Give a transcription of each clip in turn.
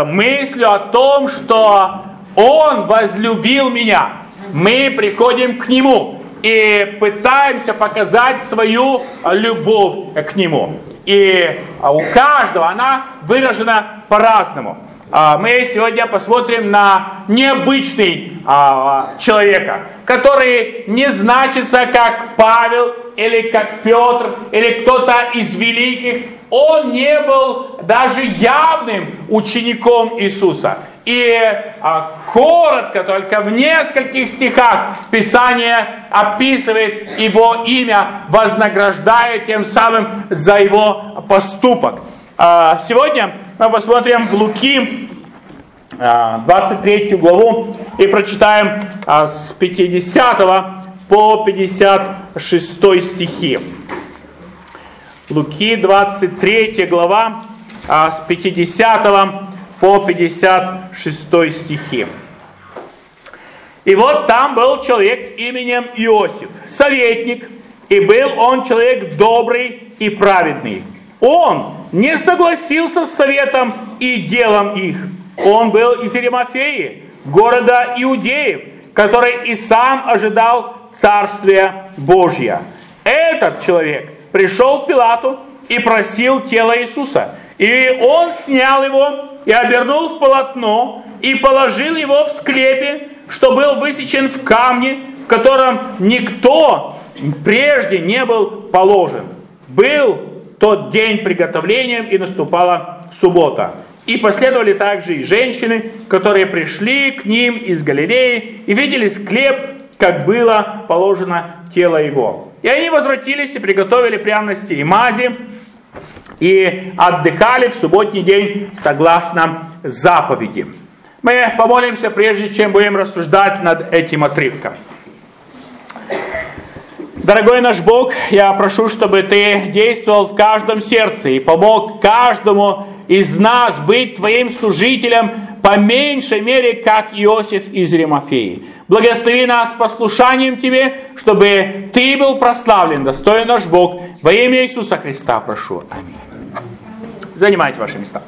с мыслью о том, что Он возлюбил меня. Мы приходим к Нему и пытаемся показать свою любовь к Нему. И у каждого она выражена по-разному. Мы сегодня посмотрим на необычный человека, который не значится как Павел или как Петр или кто-то из великих. Он не был даже явным учеником Иисуса. И коротко, только в нескольких стихах, Писание описывает его имя, вознаграждая тем самым за его поступок. Сегодня мы посмотрим в Луки 23 главу и прочитаем с 50 по 56 стихи. Луки 23 глава с 50 по 56 стихи. И вот там был человек именем Иосиф, советник, и был он человек добрый и праведный. Он не согласился с советом и делом их. Он был из Аримафеи, города Иудеев, который и сам ожидал Царствия Божьего. Этот человек пришел к Пилату и просил тело Иисуса. И он снял его и обернул в полотно, и положил его в склепе, что был высечен в камне, в котором никто прежде не был положен. Был тот день приготовления, и наступала суббота. И последовали также и женщины, которые пришли к ним из Галилеи и видели склеп, как было положено тело его. И они возвратились и приготовили пряности и мази, и отдыхали в субботний день согласно заповеди. Мы помолимся, прежде чем будем рассуждать над этим отрывком. Дорогой наш Бог, я прошу, чтобы Ты действовал в каждом сердце и помог каждому из нас быть Твоим служителем по меньшей мере, как Иосиф из Аримафеи. Благослови нас послушанием Тебе, чтобы Ты был прославлен, достоин наш Бог. Во имя Иисуса Христа прошу. Аминь. Занимайте ваши места.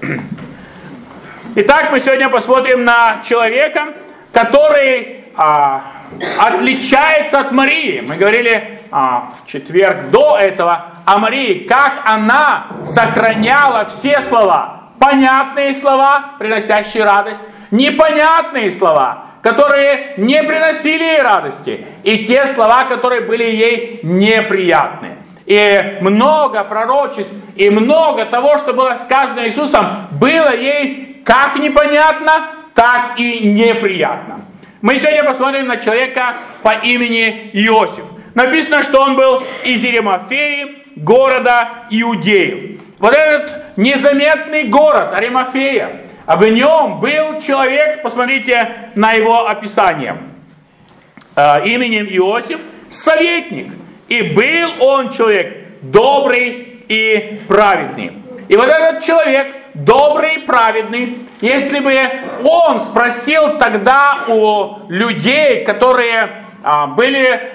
Итак, мы сегодня посмотрим на человека, который отличается от Марии. Мы говорили в четверг до этого о Марии, как она сохраняла все слова. Понятные слова, приносящие радость, непонятные слова, которые не приносили ей радости, и те слова, которые были ей неприятны. И много пророчеств, и много того, что было сказано Иисусом, было ей как непонятно, так и неприятно. Мы сегодня посмотрим на человека по имени Иосиф. Написано, что он был из Аримафеи, города Иудеев. Вот этот незаметный город Аримафея, а в нем был человек, посмотрите на его описание, именем Иосиф, советник. И был он человек добрый и праведный. И вот этот человек, добрый и праведный, если бы он спросил тогда у людей, которые были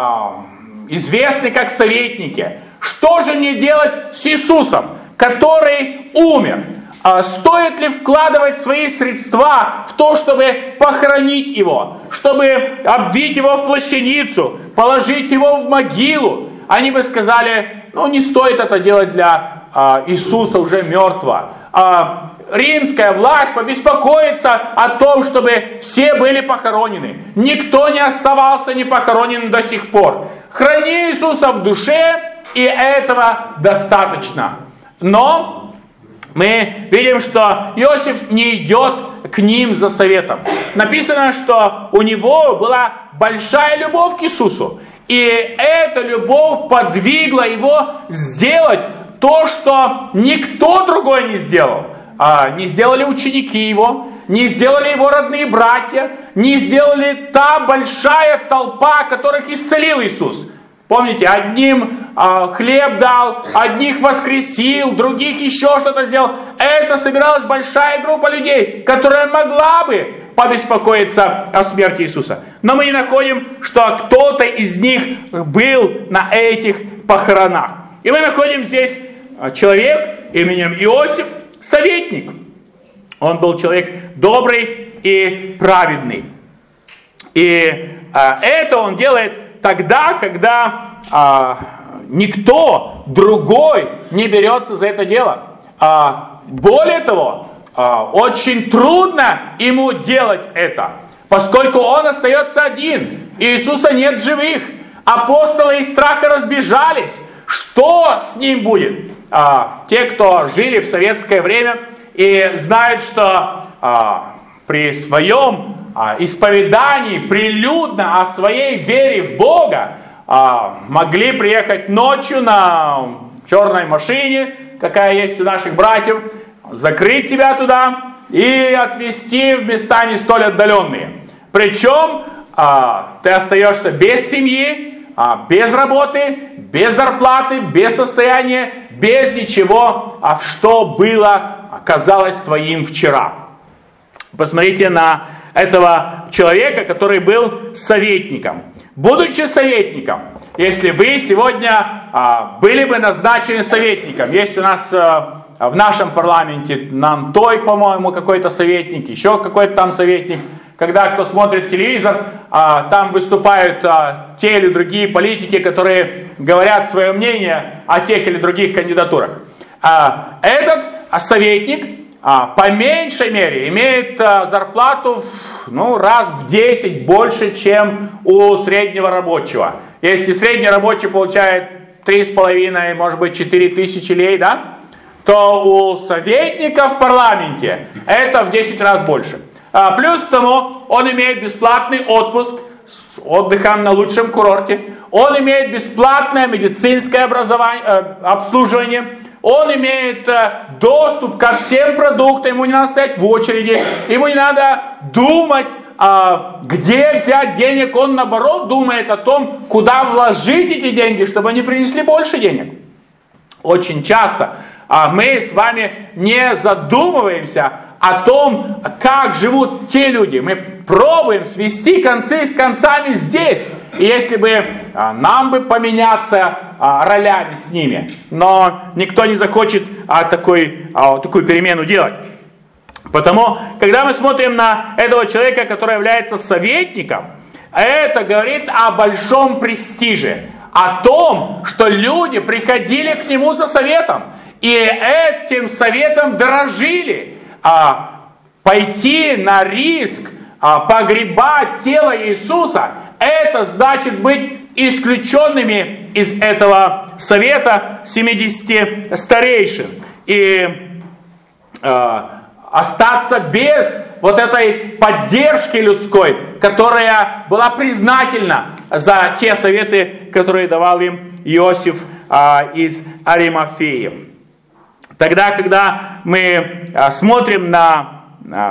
известны как советники, что же мне делать с Иисусом, который умер? Стоит ли вкладывать свои средства в то, чтобы похоронить его, чтобы обвить его в плащаницу, положить его в могилу? Они бы сказали, не стоит это делать для Иисуса уже мертвого. Римская власть побеспокоится о том, чтобы все были похоронены. Никто не оставался не похоронен до сих пор. Храни Иисуса в душе, и этого достаточно. Но мы видим, что Иосиф не идет к ним за советом. Написано, что у него была большая любовь к Иисусу. И эта любовь подвигла его сделать то, что никто другой не сделал. Не сделали ученики его, не сделали его родные братья, не сделали та большая толпа, которых исцелил Иисус. Помните, одним хлеб дал, одних воскресил, других еще что-то сделал. Это собиралась большая группа людей, которая могла бы побеспокоиться о смерти Иисуса. Но мы не находим, что кто-то из них был на этих похоронах. И мы находим здесь человек именем Иосиф, советник. Он был человек добрый и праведный. И это он делает тогда, когда никто другой не берется за это дело. Более того, очень трудно ему делать это, поскольку он остается один. Иисуса нет в живых. Апостолы из страха разбежались. Что с ним будет? Те, кто жили в советское время и знают, что при своем исповедании прилюдно о своей вере в Бога могли приехать ночью на черной машине, какая есть у наших братьев, закрыть тебя туда и отвезти в места не столь отдаленные. Причем ты остаешься без семьи, без работы, без зарплаты, без состояния, без ничего, что было, казалось твоим вчера. Посмотрите на этого человека, который был советником. Будучи советником, если вы сегодня были бы назначены советником, есть у нас в нашем парламенте Нантой, по-моему, какой-то советник, еще какой-то там советник. Когда кто смотрит телевизор, там выступают те или другие политики, которые говорят свое мнение о тех или других кандидатурах. Этот советник по меньшей мере имеет зарплату раз в 10 больше, чем у среднего рабочего. Если средний рабочий получает 3,5, может быть 4 тысячи лей, да, то у советника в парламенте это в 10 раз больше. Плюс к тому, он имеет бесплатный отпуск с отдыхом на лучшем курорте, он имеет бесплатное медицинское обслуживание, он имеет доступ ко всем продуктам, ему не надо стоять в очереди, ему не надо думать, где взять денег, он наоборот думает о том, куда вложить эти деньги, чтобы они принесли больше денег. Очень часто мы с вами не задумываемся о том, как живут те люди. Мы пробуем свести концы с концами здесь. И если бы нам бы поменяться ролями с ними. Но никто не захочет такую перемену делать. Потому, когда мы смотрим на этого человека, который является советником, это говорит о большом престиже. О том, что люди приходили к нему за советом. И этим советом дорожили. Пойти на риск, погребать тело Иисуса, это значит быть исключенными из этого совета 70 старейшин. И остаться без вот этой поддержки людской, которая была признательна за те советы, которые давал им Иосиф из Аримафеи. Тогда, когда мы смотрим на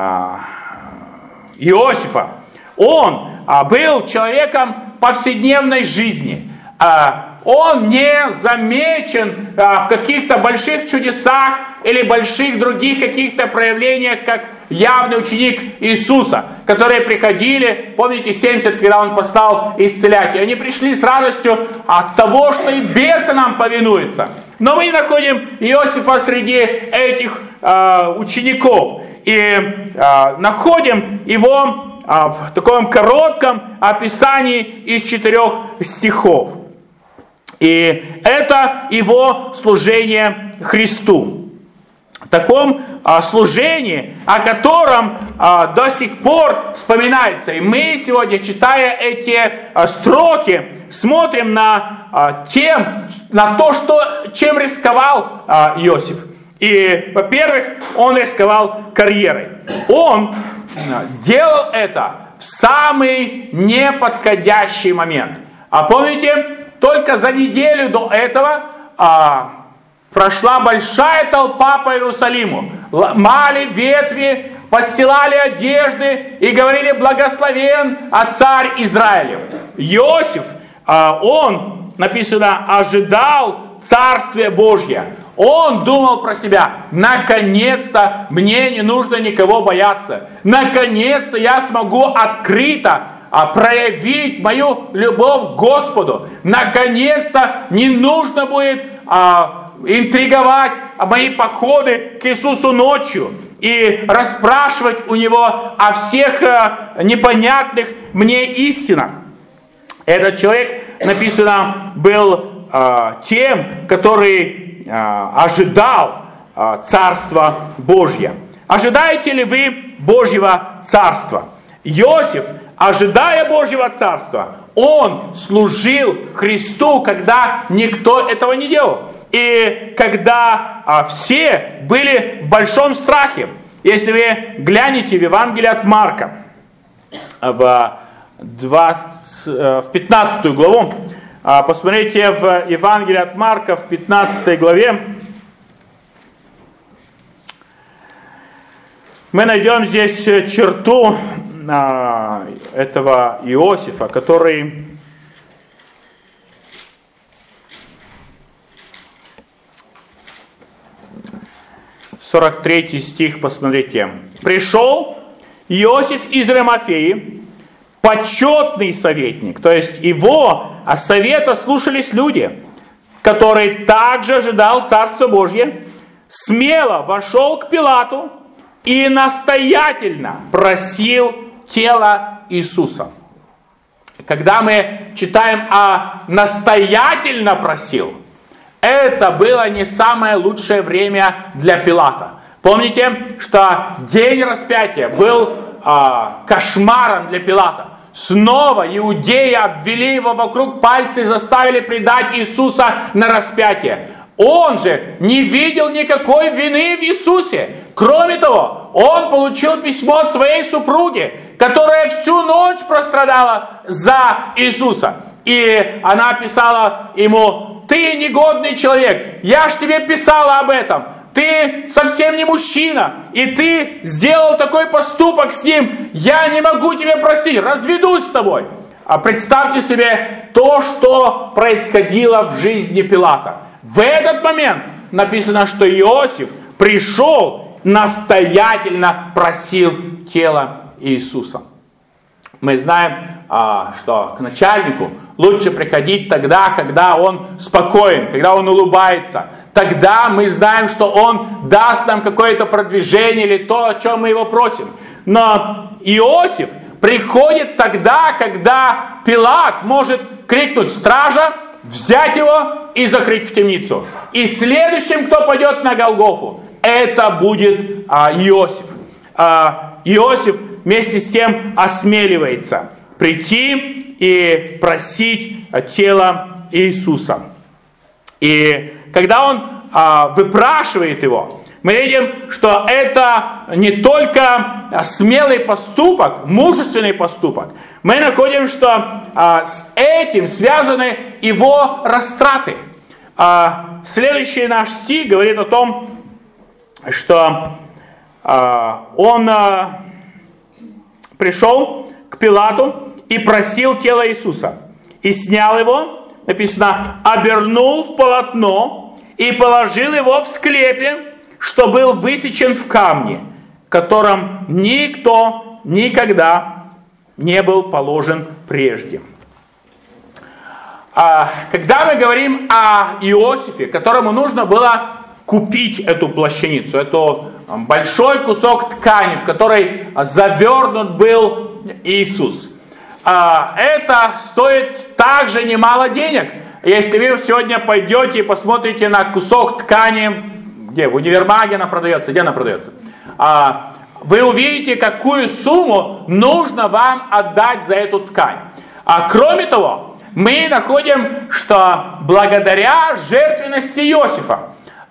Иосифа, он был человеком повседневной жизни. Он не замечен в каких-то больших чудесах или больших других каких-то проявлениях, как явный ученик Иисуса, которые приходили, помните, 70, когда он послал исцелять, и они пришли с радостью от того, что и бесы нам повинуются. Но мы находим Иосифа среди этих учеников и находим его в таком коротком описании из 4 стихов. И это его служение Христу. В таком служении, о котором до сих пор вспоминается. И мы сегодня, читая эти строки, смотрим на то, чем рисковал Иосиф. И, во-первых, он рисковал карьерой. Он делал это в самый неподходящий момент. А помните, только за неделю до этого прошла большая толпа по Иерусалиму. Ломали ветви, постилали одежды и говорили: «Благословен царь Израилев». Иосиф, он, написано, ожидал Царствия Божьего. Он думал про себя: наконец-то мне не нужно никого бояться. Наконец-то я смогу открыто проявить мою любовь к Господу. Наконец-то не нужно будет интриговать мои походы к Иисусу ночью. и расспрашивать у него о всех непонятных мне истинах. Этот человек, написано, был тем, который ожидал Царства Божьего. Ожидаете ли вы Божьего Царства? Иосиф, ожидая Божьего Царства, он служил Христу, когда никто этого не делал. И когда все были в большом страхе. Если вы глянете в Евангелие от Марка, в 15 главу, посмотрите в Евангелие от Марка в 15 главе, мы найдем здесь черту этого Иосифа, который (43 стих), посмотрите. «Пришел Иосиф из Римафеи, почетный советник», то есть его совета слушались люди, который также ожидал Царства Божье, смело вошел к Пилату и настоятельно просил тело Иисуса. Когда мы читаем «настоятельно просил», это было не самое лучшее время для Пилата. Помните, что день распятия был кошмаром для Пилата. Снова иудеи обвели его вокруг пальца и заставили предать Иисуса на распятие. Он же не видел никакой вины в Иисусе. Кроме того, он получил письмо от своей супруги, которая всю ночь прострадала за Иисуса. И она писала ему: «Ты негодный человек, я ж тебе писала об этом. Ты совсем не мужчина, и ты сделал такой поступок с ним. Я не могу тебе простить, разведусь с тобой». А представьте себе то, что происходило в жизни Пилата. В этот момент написано, что Иосиф пришел, настоятельно просил тело Иисуса. Мы знаем, что к начальнику лучше приходить тогда, когда он спокоен, когда он улыбается. Тогда мы знаем, что он даст нам какое-то продвижение или то, о чем мы его просим. Но Иосиф приходит тогда, когда Пилат может крикнуть: «Стража!», взять его и закрыть в темницу. И следующим, кто пойдет на Голгофу, это будет Иосиф. Иосиф вместе с тем осмеливается прийти и просить тело Иисуса. И когда он выпрашивает его, мы видим, что это не только смелый поступок, мужественный поступок. Мы находим, что с этим связаны его растраты. Следующий наш стих говорит о том, что он пришел к Пилату и просил тело Иисуса. И снял его, написано, обернул в полотно и положил его в склепе, что был высечен в камне, которым никто никогда не был положен прежде. Когда мы говорим о Иосифе, которому нужно было купить эту плащаницу, это большой кусок ткани, в который завернут был Иисус, это стоит также немало денег. Если вы сегодня пойдете и посмотрите на кусок ткани, где в универмаге она продается, где она продается, вы увидите, какую сумму нужно вам отдать за эту ткань. Кроме того, мы находим, что благодаря жертвенности Иосифа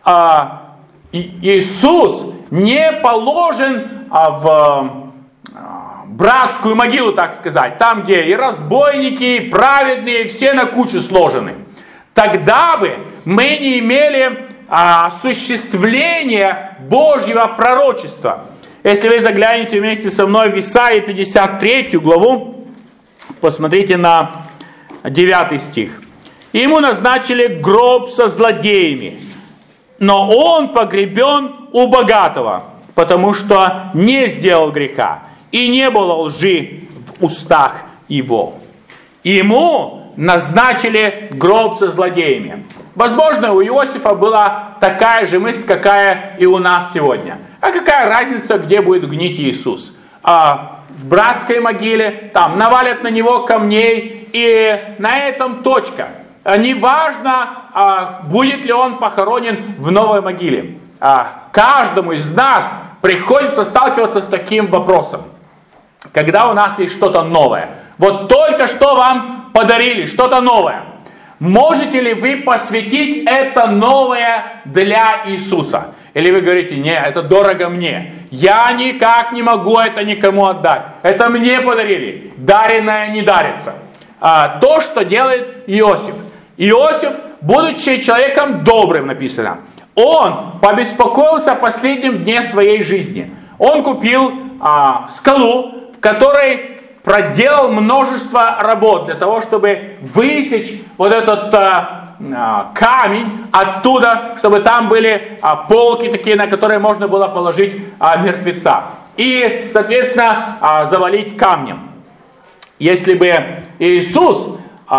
Иисус не положен в братскую могилу, так сказать, там, где и разбойники, и праведные, все на кучу сложены. Тогда бы мы не имели осуществления Божьего пророчества. Если вы заглянете вместе со мной в Исаии 53 главу, посмотрите на 9 стих. «Ему назначили гроб со злодеями, но он погребен у богатого, потому что не сделал греха, и не было лжи в устах его». Ему назначили гроб со злодеями. Возможно, у Иосифа была такая же мысль, какая и у нас сегодня. А какая разница, где будет гнить Иисус? В братской могиле, там навалят на него камней, и на этом точка. Неважно, будет ли он похоронен в новой могиле. Каждому из нас приходится сталкиваться с таким вопросом. Когда у нас есть что-то новое. Вот только что вам подарили что-то новое. Можете ли вы посвятить это новое для Иисуса? Или вы говорите: нет, это дорого мне. Я никак не могу это никому отдать. Это мне подарили. Даренное не дарится. То, что делает Иосиф. Иосиф, будучи человеком добрым, написано, он побеспокоился о последнем дне своей жизни. Он купил скалу, в которой проделал множество работ для того, чтобы высечь вот этот камень оттуда, чтобы там были полки такие, на которые можно было положить мертвеца. И, соответственно, завалить камнем. Если бы Иисус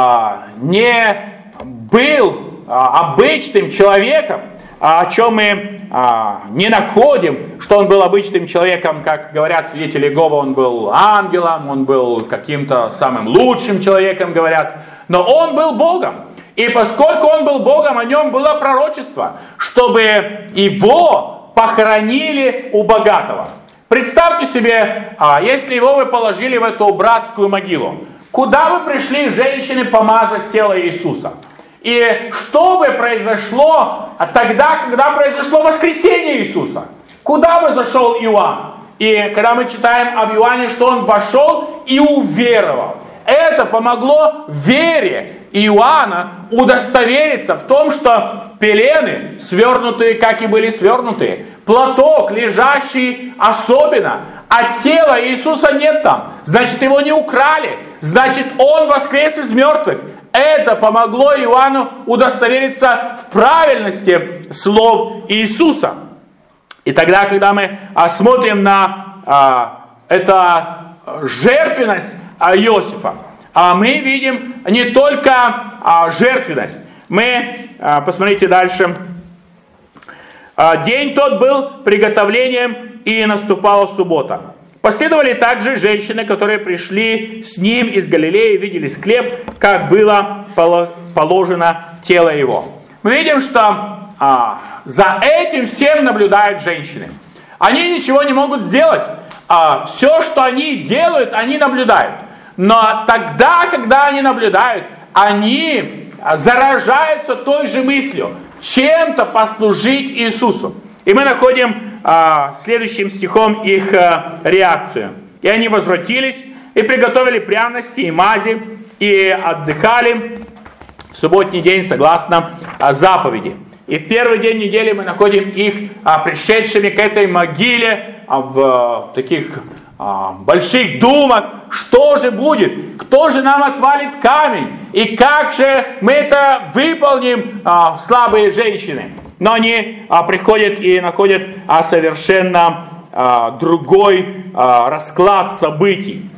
не был обычным человеком, о чем мы не находим, что он был обычным человеком, как говорят свидетели Иеговы, он был ангелом, он был каким-то самым лучшим человеком, говорят, но он был Богом. И поскольку он был Богом, о нем было пророчество, чтобы его похоронили у богатого. Представьте себе, если его вы положили в эту братскую могилу, куда бы пришли женщины помазать тело Иисуса? И что бы произошло тогда, когда произошло воскресение Иисуса? Куда бы зашел Иоанн? И когда мы читаем об Иоанне, что он вошел и уверовал. Это помогло вере Иоанна удостовериться в том, что пелены, свернутые, как и были свернутые, платок, лежащий особенно, а тела Иисуса нет там. Значит, его не украли. Значит, он воскрес из мертвых. Это помогло Иоанну удостовериться в правильности слов Иисуса. И тогда, когда мы смотрим на эту жертвенность Иосифа, мы видим не только жертвенность. Мы, посмотрите дальше. День тот был приготовлением, и наступала суббота. Последовали также женщины, которые пришли с ним из Галилеи, видели склеп, как было положено тело его. Мы видим, что за этим всем наблюдают женщины. Они ничего не могут сделать. Все, что они делают, они наблюдают. Но тогда, когда они наблюдают, они заражаются той же мыслью, чем-то послужить Иисусу. И мы находим следующим стихом их реакцию. «И они возвратились, и приготовили пряности и мази, и отдыхали в субботний день согласно заповеди». И в первый день недели мы находим их пришедшими к этой могиле в таких больших думах, что же будет, кто же нам отвалит камень, и как же мы это выполним, слабые женщины. Но они приходят и находят совершенно другой расклад событий.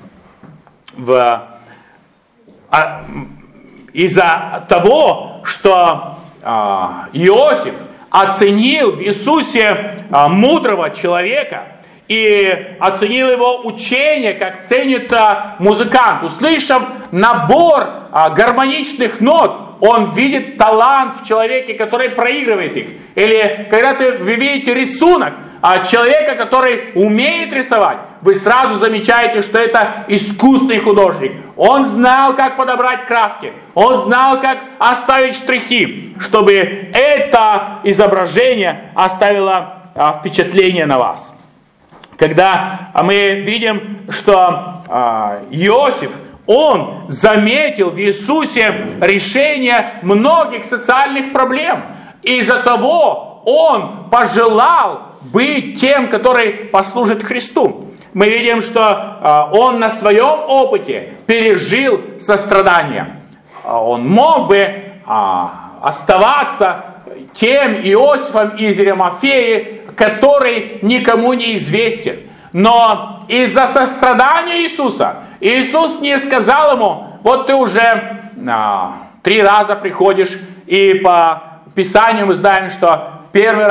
Из-за того, что Иосиф оценил в Иисусе мудрого человека и оценил его учение, как ценит музыкант. Услышав набор гармоничных нот, он видит талант в человеке, который проигрывает их. Или когда вы видите рисунок человека, который умеет рисовать, вы сразу замечаете, что это искусный художник. Он знал, как подобрать краски. Он знал, как оставить штрихи, чтобы это изображение оставило впечатление на вас. Когда мы видим, что Иосиф, он заметил в Иисусе решение многих социальных проблем. Из-за того он пожелал быть тем, который послужит Христу. Мы видим, что он на своем опыте пережил сострадание. Он мог бы оставаться тем Иосифом из Римофеи, который никому не известен. Но из-за сострадания Иисуса, Иисус не сказал ему: вот ты уже 3 раза приходишь, и по Писанию мы знаем, что в первый раз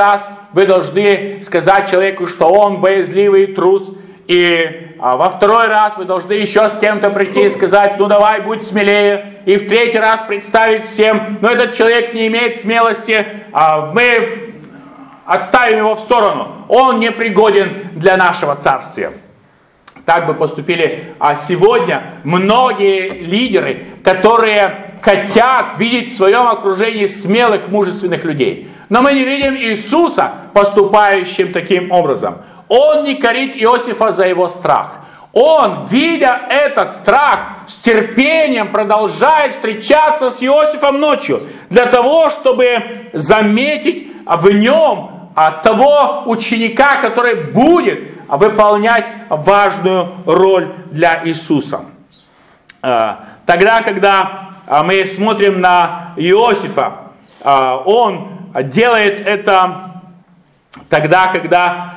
вы должны сказать человеку, что он боязливый трус. И во второй раз вы должны еще с кем-то прийти и сказать, ну давай, будь смелее. И в третий раз представить всем, но этот человек не имеет смелости, мы отставим его в сторону. Он не пригоден для нашего царствия. Так бы поступили сегодня многие лидеры, которые хотят видеть в своем окружении смелых, мужественных людей. Но мы не видим Иисуса поступающим таким образом. Он не корит Иосифа за его страх. Он, видя этот страх, с терпением продолжает встречаться с Иосифом ночью, для того, чтобы заметить в нем того ученика, который будет выполнять важную роль для Иисуса. Тогда, когда мы смотрим на Иосифа, он делает это тогда, когда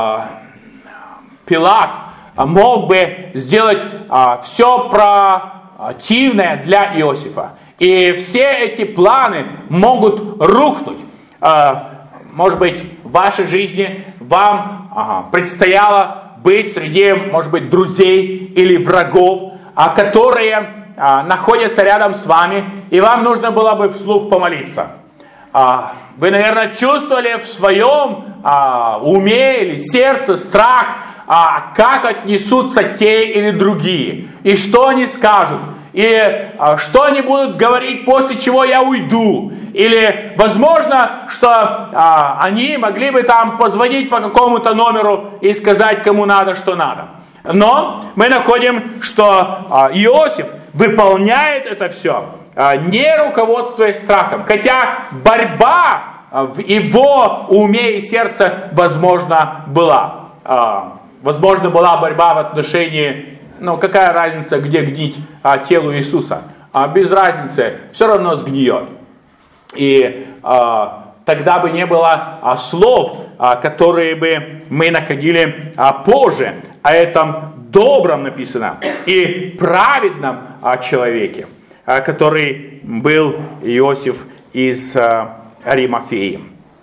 Пилат мог бы сделать все противное для Иосифа. И все эти планы могут рухнуть. Может быть, в вашей жизни вам предстояло быть среди, может быть, друзей или врагов, которые находятся рядом с вами, и вам нужно было бы вслух помолиться. Вы, наверное, чувствовали в своем уме или сердце страх, как отнесутся те или другие, и что они скажут, и что они будут говорить, после чего я уйду. Или, возможно, что они могли бы там позвонить по какому-то номеру и сказать, кому надо, что надо. Но мы находим, что Иосиф выполняет это все, не руководствуясь страхом. Хотя борьба в его уме и сердце, возможно, была. Возможно, была борьба в отношении, какая разница, где гнить телу Иисуса. Без разницы, все равно сгниет. И тогда бы не было слов, которые бы мы находили позже о этом добром написано и праведном человеке, который был Иосиф из Аримафеи.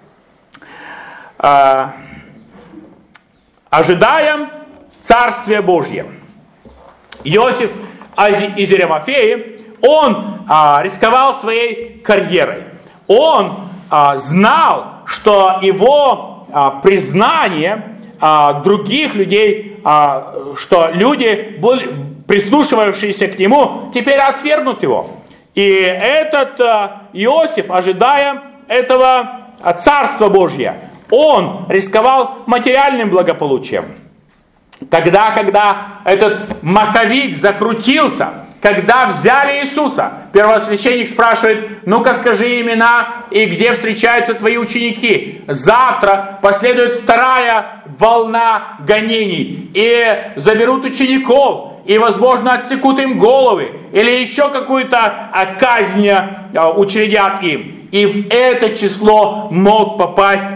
Ожидаем Царствия Божье. Иосиф из Аримафеи, он рисковал своей карьерой. Он знал, что его признание других людей, что люди, прислушивавшиеся к нему, теперь отвергнут его. И этот Иосиф, ожидая этого Царства Божьего, он рисковал материальным благополучием. Тогда, когда этот маховик закрутился, когда взяли Иисуса, первосвященник спрашивает, ну-ка скажи имена и где встречаются твои ученики. Завтра последует вторая волна гонений, и заберут учеников, и, возможно, отсекут им головы, или еще какую-то казнь учредят им. И в это число мог попасть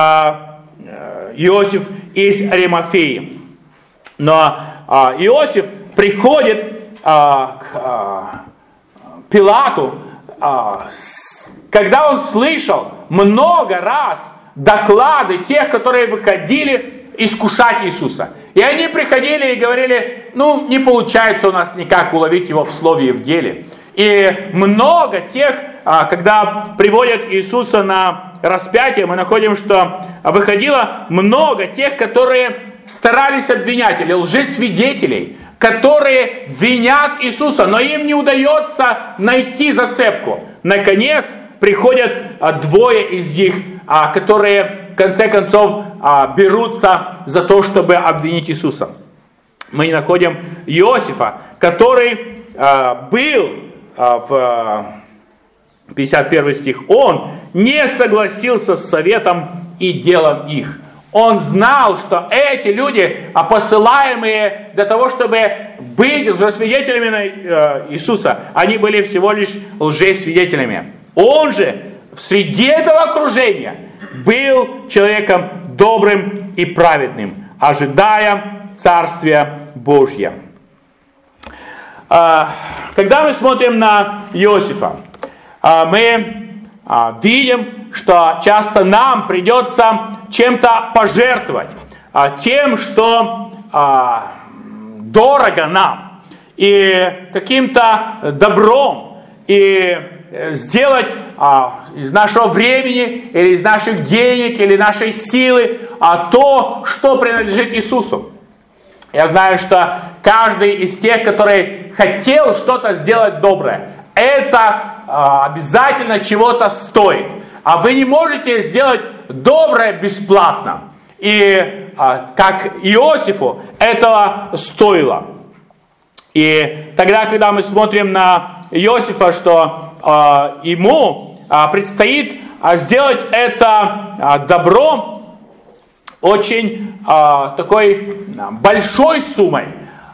Иосиф из Аримафеи. Но Иосиф приходит к Пилату, когда он слышал много раз доклады тех, которые выходили искушать Иисуса. И они приходили и говорили, не получается у нас никак уловить его в слове и в деле. И много тех, когда приводят Иисуса на распятие, мы находим, что выходило много тех, которые старались обвинять, или лжесвидетелей, которые винят Иисуса, но им не удается найти зацепку. Наконец, приходят двое из них, которые, в конце концов, берутся за то, чтобы обвинить Иисуса. Мы находим Иосифа, который был в 51 стих, он не согласился с советом и делом их. Он знал, что эти люди, посылаемые для того, чтобы быть лжесвидетелями Иисуса, они были всего лишь лжесвидетелями. Он же среди этого окружения был человеком добрым и праведным, ожидая Царствия Божьего. Когда мы смотрим на Иосифа, мы видим, что часто нам придется чем-то пожертвовать, тем, что дорого нам, и каким-то добром, и сделать из нашего времени, или из наших денег, или нашей силы то, что принадлежит Иисусу. Я знаю, что каждый из тех, который хотел что-то сделать доброе, это обязательно чего-то стоит. А вы не можете сделать доброе бесплатно. И как Иосифу этого стоило. И тогда, когда мы смотрим на Иосифа, что ему предстоит сделать это добро очень такой большой суммой,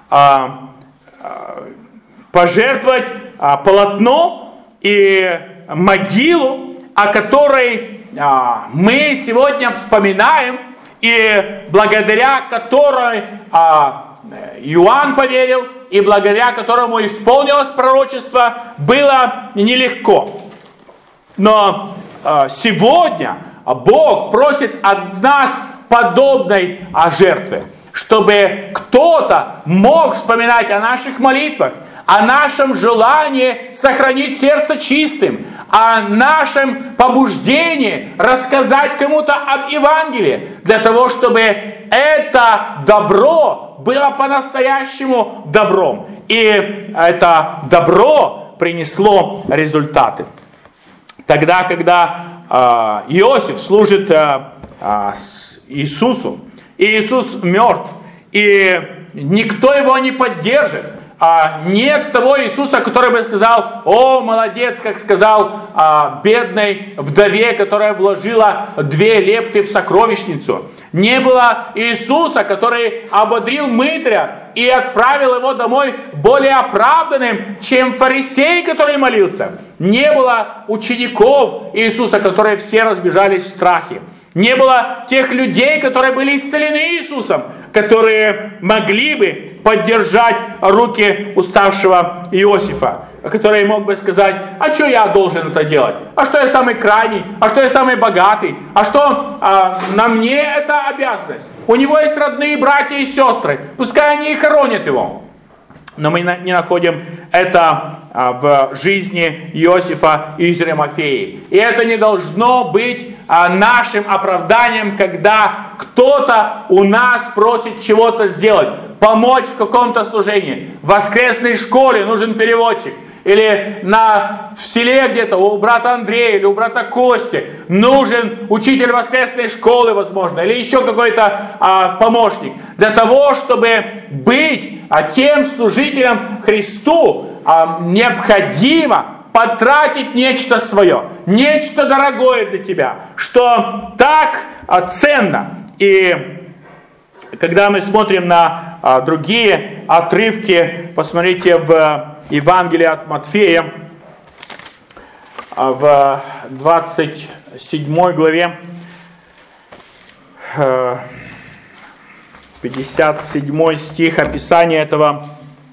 пожертвовать полотно и могилу, о которой мы сегодня вспоминаем, и благодаря которой Иоанн поверил, и благодаря которому исполнилось пророчество, было нелегко. Но сегодня Бог просит от нас подобной жертвы, чтобы кто-то мог вспоминать о наших молитвах, о нашем желании сохранить сердце чистым, о нашем побуждении рассказать кому-то об Евангелии, для того, чтобы это добро было по-настоящему добром. И это добро принесло результаты. Тогда, когда Иосиф служит Иисусу, и Иисус мертв, и никто его не поддержит, нет того Иисуса, который бы сказал: о, молодец, как сказал бедной вдове, которая вложила 2 лепты в сокровищницу. Не было Иисуса, который ободрил мытаря и отправил его домой более оправданным, чем фарисей, который молился. Не было учеников Иисуса, которые все разбежались в страхе. Не было тех людей, которые были исцелены Иисусом, которые могли бы поддержать руки уставшего Иосифа, который мог бы сказать: а что я должен это делать? А что я самый крайний? А что я самый богатый? А что на мне эта обязанность? У него есть родные братья и сестры, пускай они и хоронят его. Но мы не находим это в жизни Иосифа из Римофеи. И это не должно быть нашим оправданием, когда кто-то у нас просит чего-то сделать, помочь в каком-то служении. В воскресной школе нужен переводчик. Или в селе где-то у брата Андрея или у брата Кости нужен учитель воскресной школы, возможно, или еще какой-то помощник. Для того, чтобы быть тем служителем Христу, необходимо потратить нечто свое, нечто дорогое для тебя, что так ценно. И когда мы смотрим на другие отрывки, посмотрите в Евангелии от Матфея, в 27 главе, 57 стих, описание этого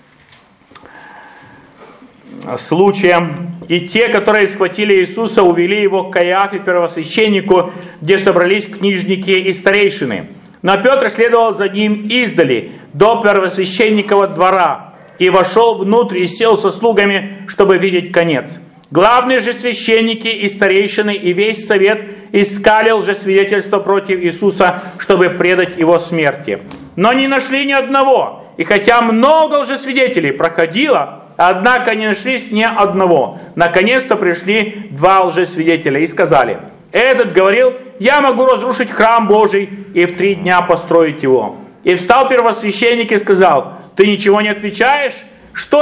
случая. «И те, которые схватили Иисуса, увели его к Каиафе, первосвященнику, где собрались книжники и старейшины. Но Петр следовал за ним издали, до первосвященникова двора, и вошел внутрь и сел со слугами, чтобы видеть конец. Главные же священники и старейшины и весь совет искали лжесвидетельства против Иисуса, чтобы предать его смерти. Но не нашли ни одного, и хотя много лжесвидетелей проходило, однако не нашлись ни одного. Наконец-то пришли 2 лжесвидетеля и сказали: этот говорил: я могу разрушить храм Божий и в 3 дня построить его. И встал первосвященник и сказал: ты ничего не отвечаешь? Что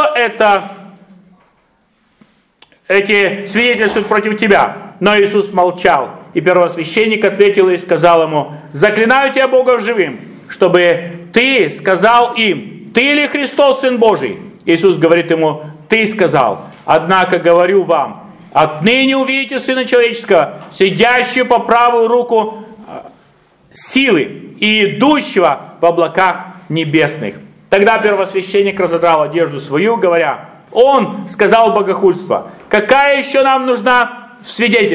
эти свидетельствуют против тебя? Но Иисус молчал. И первосвященник ответил и сказал ему: заклинаю тебя Богом живым, чтобы ты сказал им: ты ли Христос, Сын Божий? Иисус говорит ему: ты сказал. Однако говорю вам, отныне увидите Сына Человеческого, сидящего по правую руку силы и идущего в облаках небесных. Тогда первосвященник разодрал одежду свою, говоря: он сказал богохульство. Какая еще нам нужна в свидетелях?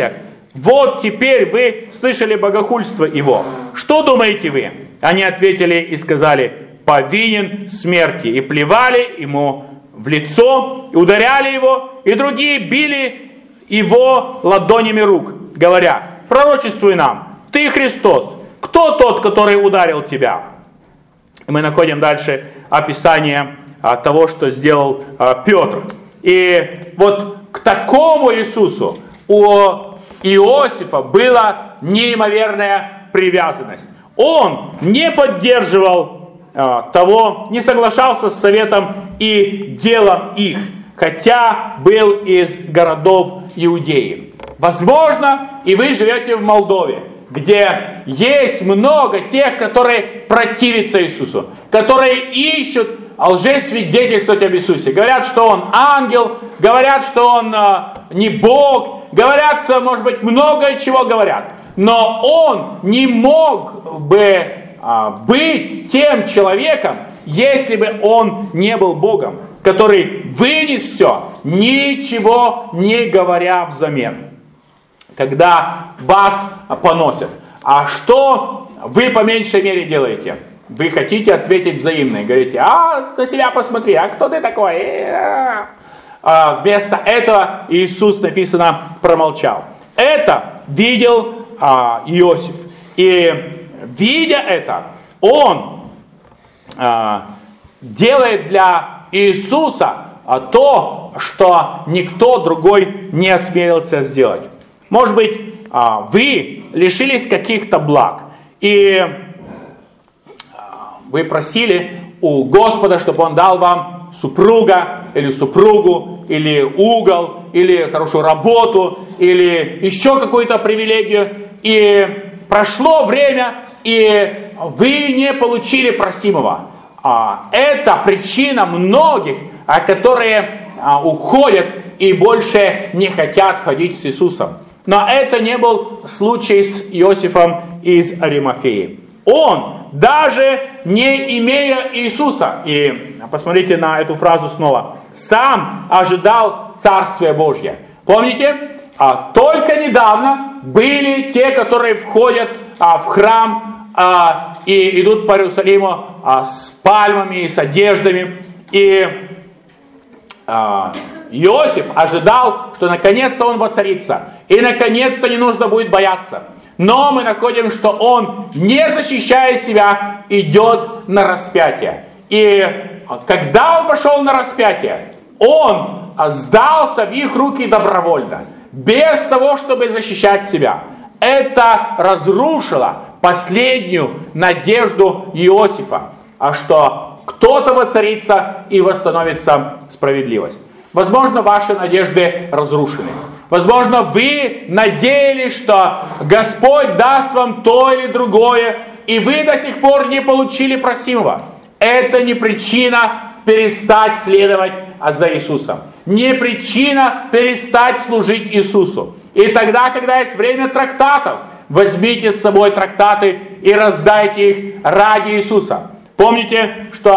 Вот теперь вы слышали богохульство его. Что думаете вы? Они ответили и сказали: повинен смерти. И плевали ему в лицо, и ударяли его, и другие били его ладонями рук, говоря: пророчествуй нам, ты Христос. Кто тот, который ударил тебя? И мы находим дальше описание того, что сделал Петр. И вот к такому Иисусу у Иосифа была неимоверная привязанность. Он не поддерживал того, не соглашался с советом и делом их, хотя был из городов Иудеи. Возможно, и вы живете в Молдове, где есть много тех, которые противятся Иисусу, которые ищут лжесвидетельствовать об Иисусе. Говорят, что Он ангел, говорят, что Он не Бог, говорят, может быть, много чего говорят. Но Он не мог бы быть тем человеком, если бы Он не был Богом, который вынес все, ничего не говоря взамен. Когда вас поносят. А что вы по меньшей мере делаете? Вы хотите ответить взаимно и говорите: на себя посмотри, а кто ты такой? Вместо этого Иисус, написано, промолчал. Это видел Иосиф. И видя это, он делает для Иисуса то, что никто другой не осмелился сделать. Может быть, вы лишились каких-то благ, и вы просили у Господа, чтобы Он дал вам супруга, или супругу, или угол, или хорошую работу, или еще какую-то привилегию, и прошло время, и вы не получили просимого. Это причина многих, которые уходят и больше не хотят ходить с Иисусом. Но это не был случай с Иосифом из Аримафеи. Он, даже не имея Иисуса, и посмотрите на эту фразу снова, сам ожидал Царствия Божьего. Помните? Только недавно были те, которые входят в храм и идут по Иерусалиму с пальмами и с одеждами. И Иосиф ожидал, что наконец-то он воцарится. И наконец-то не нужно будет бояться. Но мы находим, что он, не защищая себя, идет на распятие. И когда он пошел на распятие, он сдался в их руки добровольно, без того, чтобы защищать себя. Это разрушило последнюю надежду Иосифа, что кто-то воцарится и восстановится справедливость. Возможно, ваши надежды разрушены. Возможно, вы надеялись, что Господь даст вам то или другое, и вы до сих пор не получили просимого. Это не причина перестать следовать за Иисусом. Не причина перестать служить Иисусу. И тогда, когда есть время трактатов, возьмите с собой трактаты и раздайте их ради Иисуса. Помните, что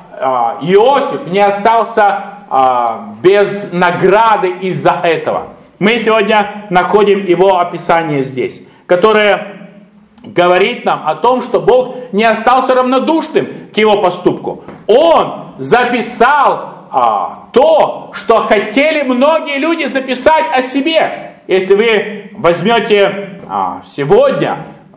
Иосиф не остался без награды из-за этого. Мы сегодня находим его описание здесь, которое говорит нам о том, что Бог не остался равнодушным к его поступку. Он записал то, что хотели многие люди записать о себе. Если вы возьмете сегодня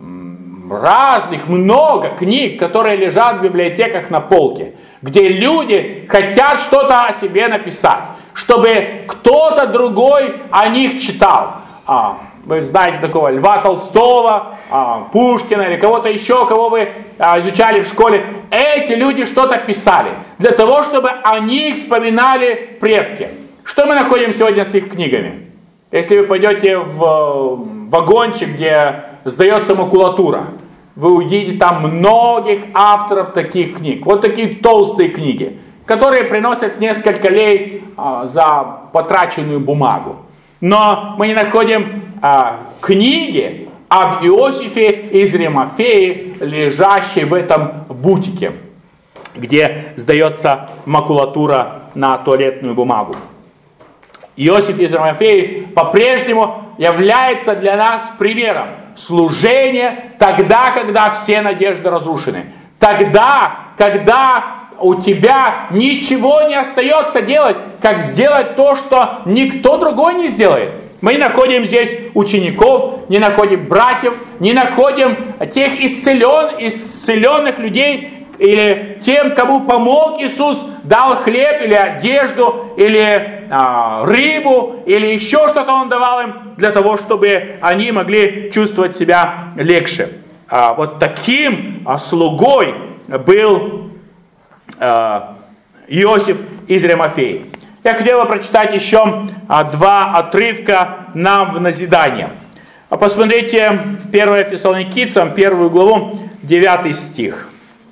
разных много книг, которые лежат в библиотеках на полке, где люди хотят что-то о себе написать, чтобы кто-то другой о них читал. Вы знаете такого Льва Толстого, Пушкина или кого-то еще, кого вы изучали в школе. Эти люди что-то писали для того, чтобы о них вспоминали предки. Что мы находим сегодня с их книгами? Если вы пойдете в вагончик, где сдается макулатура, вы увидите там многих авторов таких книг. Вот такие толстые книги, которые приносят несколько лей за потраченную бумагу. Но мы не находим книги об Иосифе из Аримафеи, лежащей в этом бутике, где сдается макулатура на туалетную бумагу. Иосиф из Аримафеи по-прежнему является для нас примером. Служение тогда, когда все надежды разрушены. Тогда, когда у тебя ничего не остается делать, как сделать то, что никто другой не сделает. Мы не находим здесь учеников, не находим братьев, не находим тех исцеленных людей, или тем, кому помог Иисус, дал хлеб или одежду, или рыбу, или еще что-то Он давал им, для того, чтобы они могли чувствовать себя легче. Вот таким слугой был Иосиф из Аримафеи. Я хотел бы прочитать еще два отрывка нам в назидание. Посмотрите 1 Фессалоникийцам, 1 главу, 9 стих.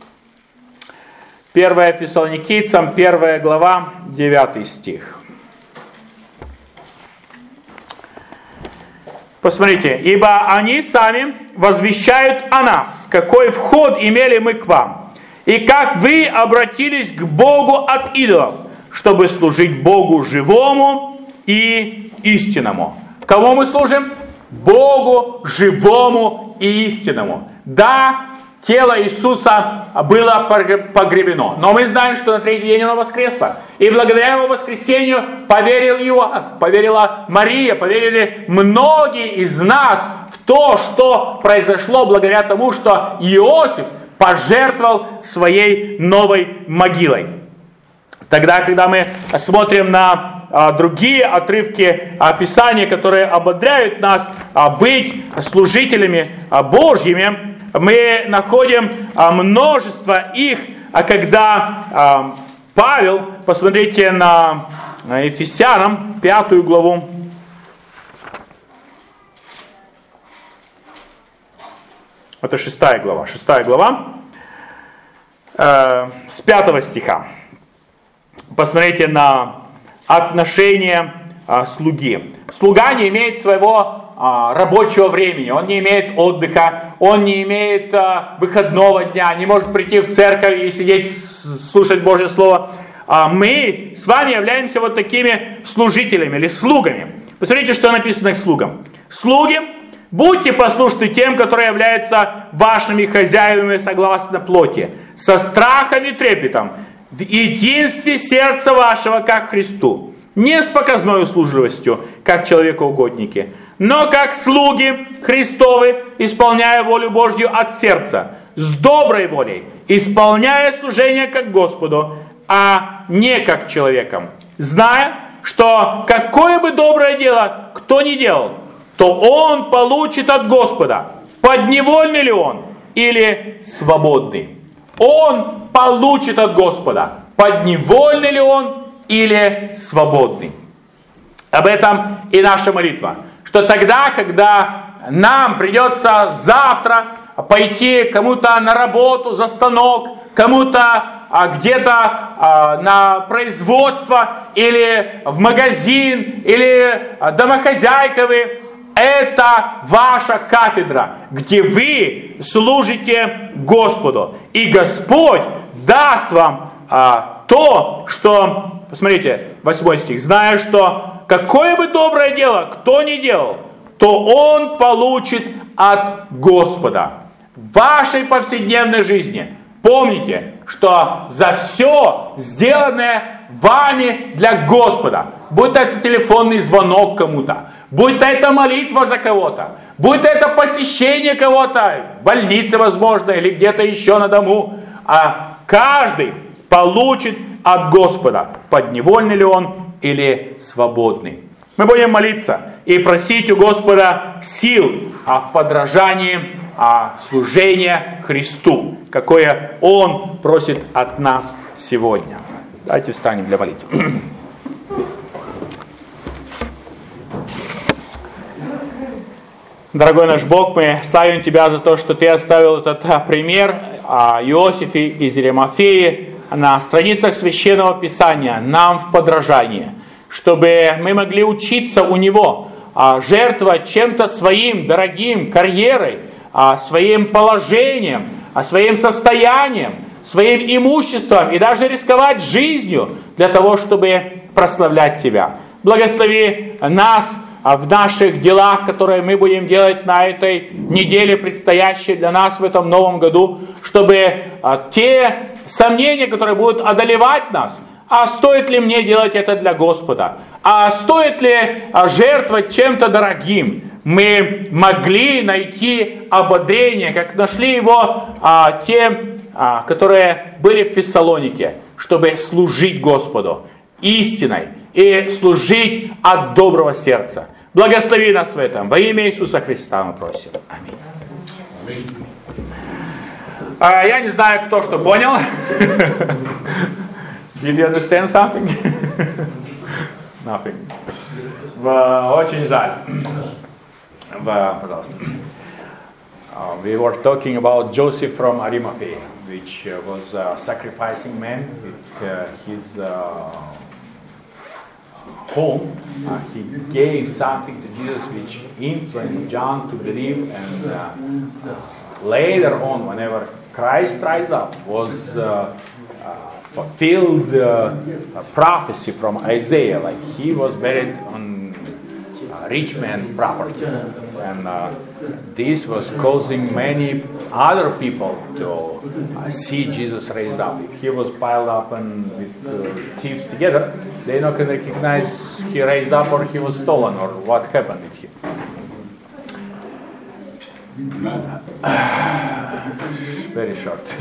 1 Фессалоникийцам, 1 глава, 9 стих. Посмотрите. «Ибо они сами возвещают о нас, какой вход имели мы к вам, и как вы обратились к Богу от идолов, чтобы служить Богу живому и истинному». Кому мы служим? Богу живому и истинному. Да, тело Иисуса было погребено, но мы знаем, что на третий день оно воскресло. И благодаря его воскресению поверил Иоанн, поверила Мария, поверили многие из нас в то, что произошло благодаря тому, что Иосиф пожертвовал своей новой могилой. Тогда, когда мы смотрим на другие отрывки Писания, которые ободряют нас быть служителями Божьими, мы находим множество их, когда Павел, посмотрите на Ефесянам, 5 главу, это 6 глава, с 5 стиха. Посмотрите на отношение слуги. Слуга не имеет своего рабочего времени, он не имеет отдыха, он не имеет выходного дня, не может прийти в церковь и сидеть, слушать Божье Слово. Мы с вами являемся вот такими служителями или слугами. Посмотрите, что написано к слугам. «Слуги, будьте послушны тем, которые являются вашими хозяевами согласно плоти, со страхом и трепетом, в единстве сердца вашего, как Христу, не с показной услужливостью, как человекоугодники, но как слуги Христовы, исполняя волю Божью от сердца, с доброй волей, исполняя служение как Господу, а не как человеком, зная, что какое бы доброе дело кто ни делал, то он получит от Господа, подневольный ли он или свободный. Он получит от Господа, подневольный ли он или свободный. Об этом и наша молитва. Что тогда, когда нам придется завтра пойти кому-то на работу, за станок, кому-то где-то на производство, или в магазин, или домохозяйка вы, это ваша кафедра, где вы служите Господу. И Господь даст вам то, что, посмотрите, 8 стих, зная, что какое бы доброе дело кто ни делал, то он получит от Господа. В вашей повседневной жизни помните, что за все сделанное вами для Господа, будь то это телефонный звонок кому-то, будь то это молитва за кого-то, будь то это посещение кого-то, в больнице, возможно, или где-то еще на дому, каждый получит от Господа, подневольный ли он или свободный. Мы будем молиться и просить у Господа сил в подражании служения Христу, какое Он просит от нас сегодня. Давайте встанем для молитвы. Дорогой наш Бог, мы славим Тебя за то, что Ты оставил этот пример о Иосифе из Аримафеи на страницах Священного Писания нам в подражание, чтобы мы могли учиться у него, жертвовать чем-то своим дорогим, карьерой, своим положением, своим состоянием, своим имуществом и даже рисковать жизнью для того, чтобы прославлять Тебя. Благослови нас в наших делах, которые мы будем делать на этой неделе, предстоящей для нас в этом новом году, чтобы те сомнения, которые будут одолевать нас, а стоит ли мне делать это для Господа, а стоит ли жертвовать чем-то дорогим, мы могли найти ободрение, как нашли его те, которые были в Фессалонике, чтобы служить Господу истиной и служить от доброго сердца. Благослови нас в этом. Во имя Иисуса Христа мы просим. Аминь. Я не знаю, кто что понял. Did you understand something? Nothing. Очень жаль. Пожалуйста. We were talking about Joseph from Arimathea, which was a sacrificing man with his home. He gave something to Jesus which influenced John to believe, and later on, whenever Christ rise up, was fulfilled a prophecy from Isaiah, like he was buried on rich man property, and this was causing many other people to see Jesus raised up. If he was piled up and with thieves together, they not can recognize he raised up or he was stolen or what happened with him. Very short.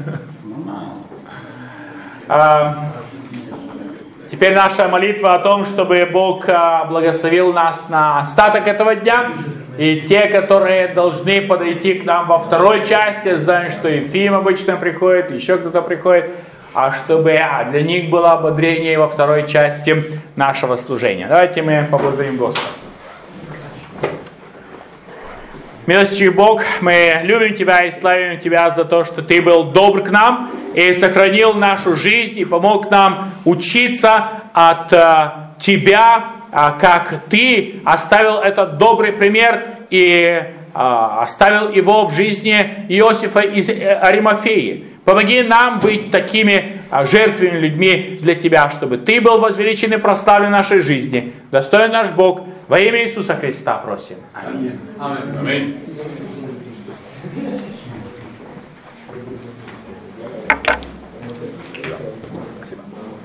Теперь наша молитва о том, чтобы Бог благословил нас на остаток этого дня. И те, которые должны подойти к нам во второй части, я знаю, что Ефим обычно приходит, еще кто-то приходит, а чтобы для них было ободрение во второй части нашего служения. Давайте мы поблагодарим Господа. Милостивый Бог, мы любим Тебя и славим Тебя за то, что Ты был добр к нам и сохранил нашу жизнь и помог нам учиться от Тебя, как Ты оставил этот добрый пример и оставил его в жизни Иосифа из Аримафеи. Помоги нам быть такими жертвенными людьми для Тебя, чтобы Ты был возвеличен и прославлен в нашей жизни. Достоин наш Бог. Во имя Иисуса Христа просим. Аминь. Аминь. Спасибо.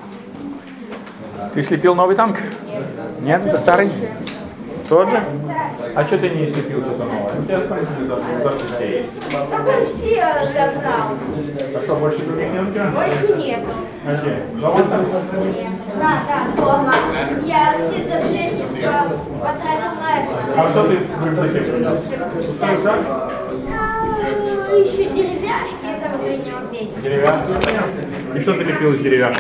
Ты слепил новый танк? Нет, это старый? Тот же? А что ты не слепил что-то новое? У тебя спросили, завтра все есть. Там все забрал. А что, больше других нет у тебя? Больше нету. А где? Дома там? Нет. Да, дома. Я все запчасти потратил на это. А что ты в рюкзаке принес? Еще деревяшки этого принес. Деревяшки? И что ты лепил из деревяшки?